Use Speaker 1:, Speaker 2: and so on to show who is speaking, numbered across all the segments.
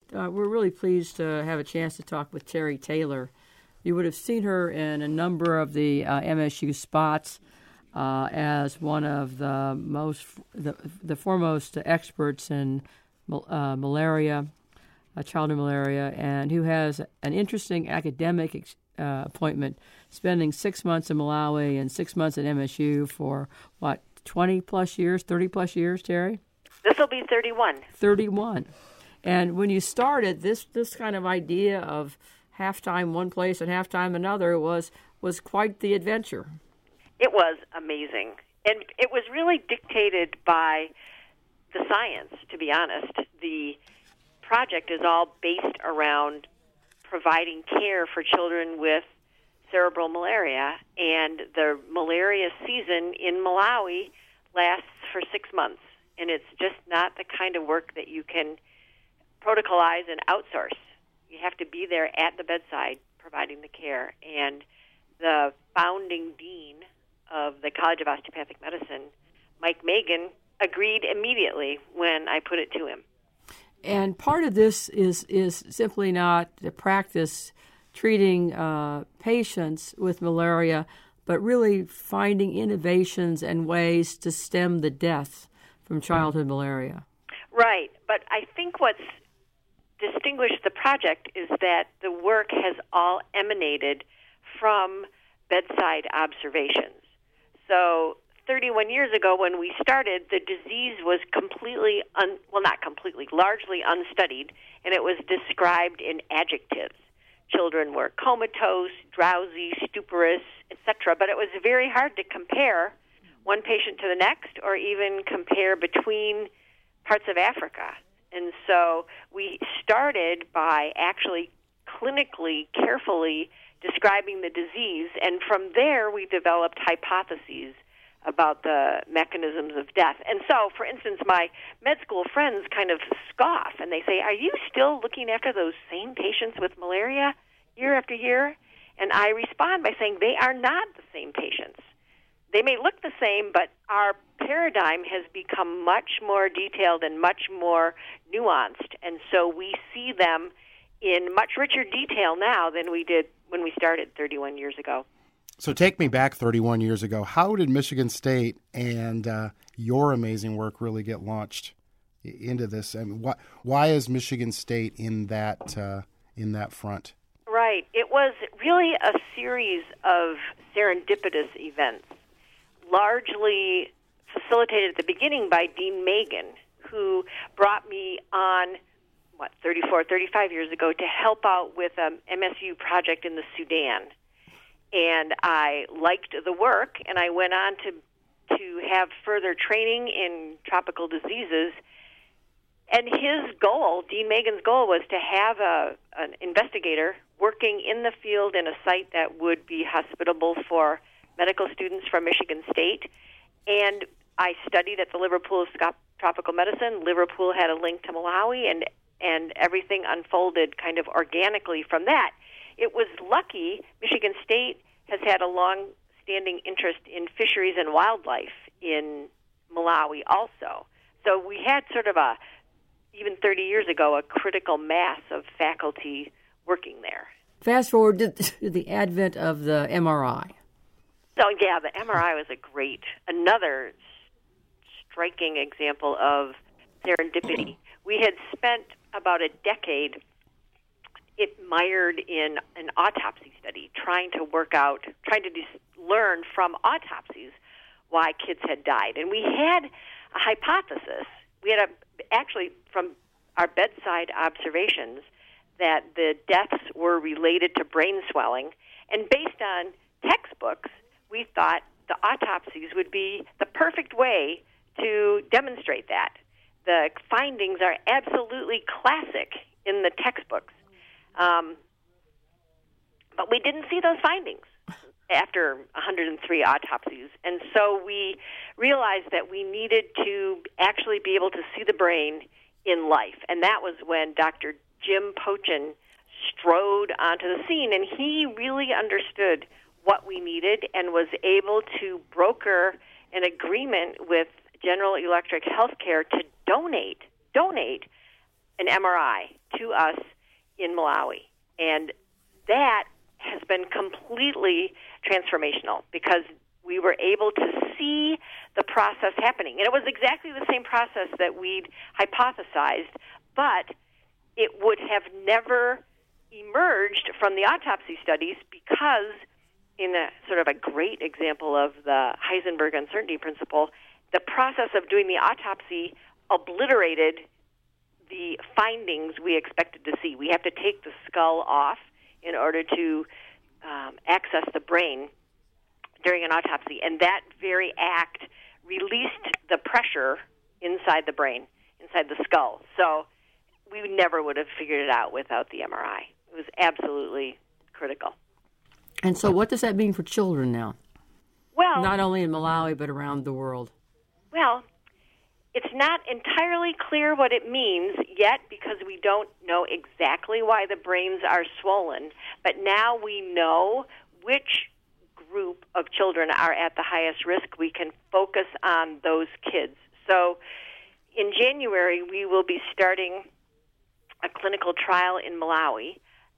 Speaker 1: we're really pleased to have a chance to talk with Terry Taylor. You would have seen her in a number of the MSU spots as one of the foremost experts in malaria, childhood malaria, and who has an interesting academic appointment, spending 6 months in Malawi and 6 months at MSU for, 20-plus years, 30-plus years, Terry?
Speaker 2: This will be 31.
Speaker 1: 31. And when you started, this kind of idea of halftime one place and halftime another was quite the adventure.
Speaker 2: It was amazing. And it was really dictated by the science, to be honest. The project is all based around providing care for children with cerebral malaria, and the malaria season in Malawi lasts for 6 months. And it's just not the kind of work that you can protocolize and outsource. You have to be there at the bedside providing the care. And the founding dean of the College of Osteopathic Medicine, Mike Magan, agreed immediately when I put it to him.
Speaker 1: And part of this is simply not the practice treating patients with malaria, but really finding innovations and ways to stem the death from childhood malaria.
Speaker 2: Right, but I think what's distinguished the project is that the work has all emanated from bedside observations. So 31 years ago when we started, the disease was largely unstudied, and it was described in adjectives. Children were comatose, drowsy, stuporous, etc., but it was very hard to compare one patient to the next or even compare between parts of Africa. And so we started by actually clinically, carefully describing the disease, and from there we developed hypotheses about the mechanisms of death. And so, for instance, my med school friends kind of scoff, and they say, are you still looking after those same patients with malaria year after year? And I respond by saying they are not the same patients. They may look the same, but our paradigm has become much more detailed and much more nuanced, and so we see them in much richer detail now than we did when we started 31 years ago.
Speaker 3: So take me back 31 years ago. How did Michigan State and your amazing work really get launched into this? I mean, why is Michigan State in that front?
Speaker 2: Right. It was really a series of serendipitous events, largely facilitated at the beginning by Dean Magan, who brought me on, 35 years ago to help out with an MSU project in the Sudan. And I liked the work, and I went on to have further training in tropical diseases. And his goal, Dean Magan's goal, was to have an investigator working in the field in a site that would be hospitable for medical students from Michigan State. And I studied at the Liverpool School of Tropical Medicine. Liverpool had a link to Malawi, and everything unfolded kind of organically from that. It was lucky. Michigan State has had a long-standing interest in fisheries and wildlife in Malawi also. So we had sort of even 30 years ago, a critical mass of faculty working there.
Speaker 1: Fast forward to the advent of the MRI.
Speaker 2: So, yeah, the MRI was another striking example of serendipity. We had spent about a decade mired in an autopsy study, trying to learn from autopsies why kids had died. And we had a hypothesis. We had actually from our bedside observations that the deaths were related to brain swelling. And based on textbooks, we thought the autopsies would be the perfect way to demonstrate that. The findings are absolutely classic in the textbooks. But we didn't see those findings after 103 autopsies. And so we realized that we needed to actually be able to see the brain in life. And that was when Dr. Jim Pochin strode onto the scene, and he really understood what we needed and was able to broker an agreement with General Electric Healthcare to donate an MRI to us in Malawi. And that has been completely transformational because we were able to see the process happening. And it was exactly the same process that we'd hypothesized, but it would have never emerged from the autopsy studies because, in a sort of a great example of the Heisenberg uncertainty principle, the process of doing the autopsy obliterated the findings we expected to see. We have to take the skull off in order to access the brain during an autopsy, and that very act released the pressure inside the brain, inside the skull. So we never would have figured it out without the MRI. It was absolutely critical.
Speaker 1: And so what does that mean for children now?
Speaker 2: Well,
Speaker 1: not only in Malawi, but around the world.
Speaker 2: Well, it's not entirely clear what it means yet because we don't know exactly why the brains are swollen. But now we know which group of children are at the highest risk. We can focus on those kids. So in January, we will be starting a clinical trial in Malawi,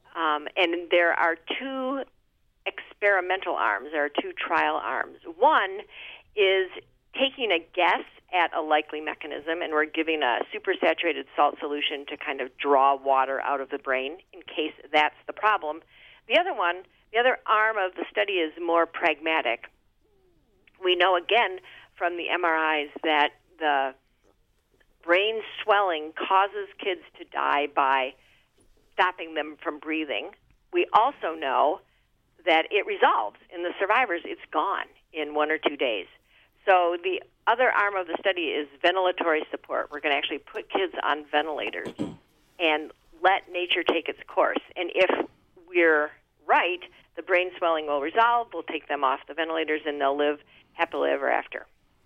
Speaker 2: and there are two experimental arms. There are two trial arms. One is taking a guess at a likely mechanism, and we're giving a supersaturated salt solution to kind of draw water out of the brain in case that's the problem. The other arm of the study is more pragmatic. We know, again, from the MRIs that the brain swelling causes kids to die by stopping them from breathing. We also know that it resolves. In the survivors, it's gone in 1 or 2 days. So the other arm of the study is ventilatory support. We're going to actually put kids on ventilators and let nature take its course. And if we're right, the brain swelling will resolve, we'll take them off the ventilators, and they'll live happily ever after.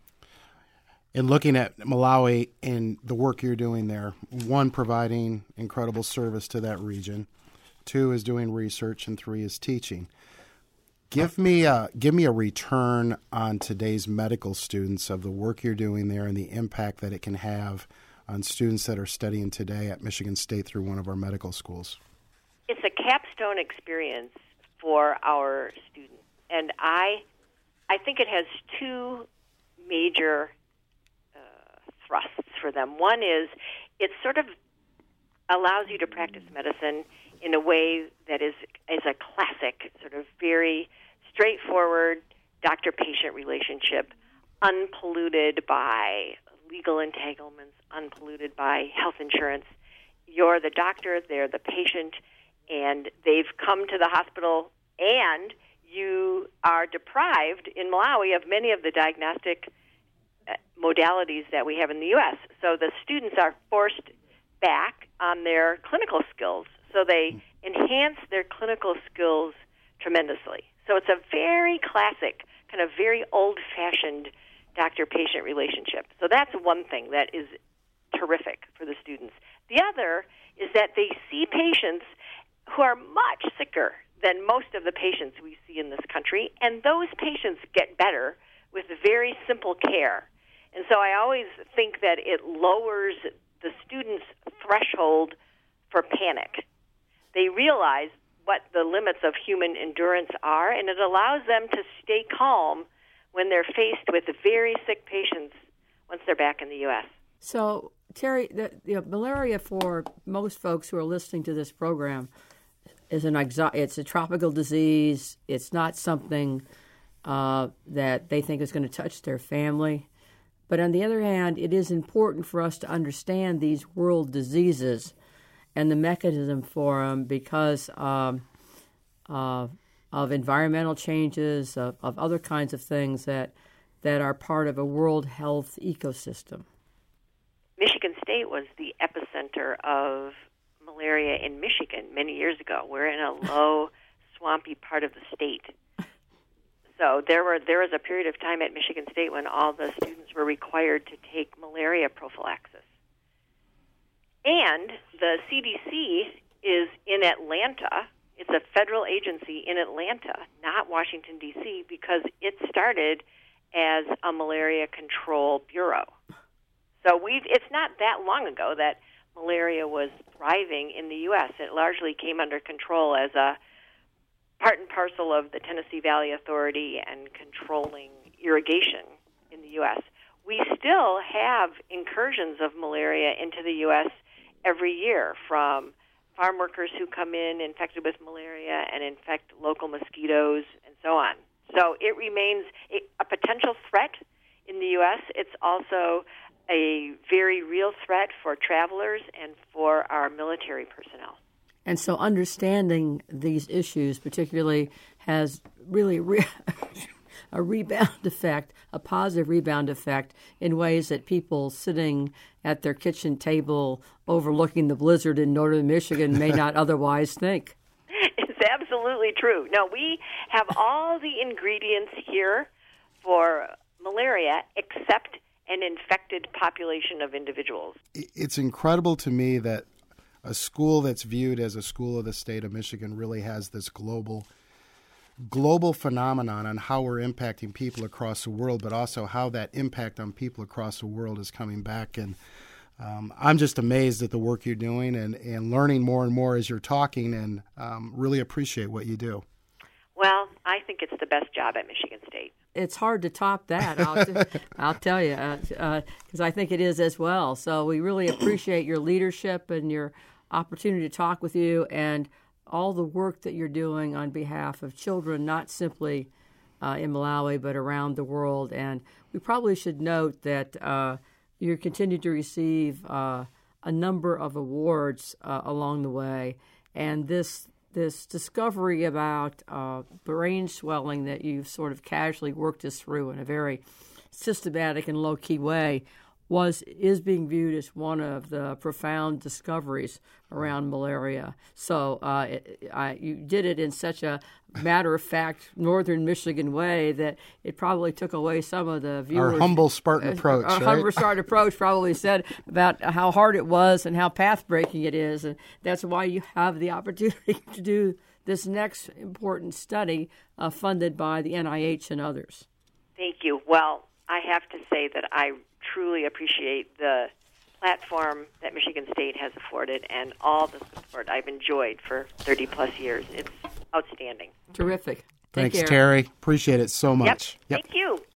Speaker 3: In looking at Malawi and the work you're doing there, one, providing incredible service to that region, two is doing research, and three is teaching. Give me a return on today's medical students of the work you're doing there and the impact that it can have on students that are studying today at Michigan State through one of our medical schools.
Speaker 2: It's a capstone experience for our students, and I think it has two major thrusts for them. One is it sort of allows you to practice medicine in a way that is a classic, sort of very straightforward doctor-patient relationship, unpolluted by legal entanglements, unpolluted by health insurance. You're the doctor, they're the patient, and they've come to the hospital, and you are deprived in Malawi of many of the diagnostic modalities that we have in the U.S. So the students are forced back on their clinical skills. So they enhance their clinical skills tremendously. So it's a very classic, kind of very old-fashioned doctor-patient relationship. So that's one thing that is terrific for the students. The other is that they see patients who are much sicker than most of the patients we see in this country, and those patients get better with very simple care. And so I always think that it lowers the students' threshold for panic. They realize what the limits of human endurance are, and it allows them to stay calm when they're faced with very sick patients once they're back in the U.S.
Speaker 1: So, Terry, malaria for most folks who are listening to this program is it's a tropical disease. It's not something that they think is going to touch their family. But on the other hand, it is important for us to understand these world diseases and the mechanism for them because of environmental changes, of other kinds of things that are part of a world health ecosystem.
Speaker 2: Michigan State was the epicenter of malaria in Michigan many years ago. We're in a low, swampy part of the state. So there was a period of time at Michigan State when all the students were required to take malaria prophylaxis. And the CDC is in Atlanta. It's a federal agency in Atlanta, not Washington, D.C., because it started as a malaria control bureau. So it's not that long ago that malaria was thriving in the U.S. It largely came under control as a part and parcel of the Tennessee Valley Authority and controlling irrigation in the U.S. We still have incursions of malaria into the U.S. every year from farm workers who come in infected with malaria and infect local mosquitoes and so on. So it remains a potential threat in the U.S. It's also a very real threat for travelers and for our military personnel.
Speaker 1: And so understanding these issues particularly has really a rebound effect, a positive rebound effect in ways that people sitting at their kitchen table overlooking the blizzard in northern Michigan may not otherwise think.
Speaker 2: It's absolutely true. No, we have all the ingredients here for malaria except an infected population of individuals.
Speaker 3: It's incredible to me that a school that's viewed as a school of the state of Michigan really has this global phenomenon on how we're impacting people across the world, but also how that impact on people across the world is coming back. And I'm just amazed at the work you're doing and learning more and more as you're talking, and really appreciate what you do.
Speaker 2: Well, I think it's the best job at Michigan State.
Speaker 1: It's hard to top that, I'll tell you, because I think it is as well. So we really appreciate your leadership and your opportunity to talk with you and all the work that you're doing on behalf of children, not simply in Malawi, but around the world. And we probably should note that you continue to receive a number of awards along the way. And this discovery about brain swelling that you've sort of casually worked us through in a very systematic and low-key way is being viewed as one of the profound discoveries around malaria. So you did it in such a matter-of-fact northern Michigan way that it probably took away some of the viewers.
Speaker 3: Our humble Spartan approach,
Speaker 1: Our humble Spartan approach probably said about how hard it was and how path-breaking it is. And that's why you have the opportunity to do this next important study funded by the NIH and others.
Speaker 2: Thank you. Well, I have to say that I truly appreciate the platform that Michigan State has afforded and all the support I've enjoyed for 30-plus years. It's outstanding.
Speaker 1: Terrific.
Speaker 3: Thanks, Terry. Appreciate it so much.
Speaker 2: Yep. Thank you.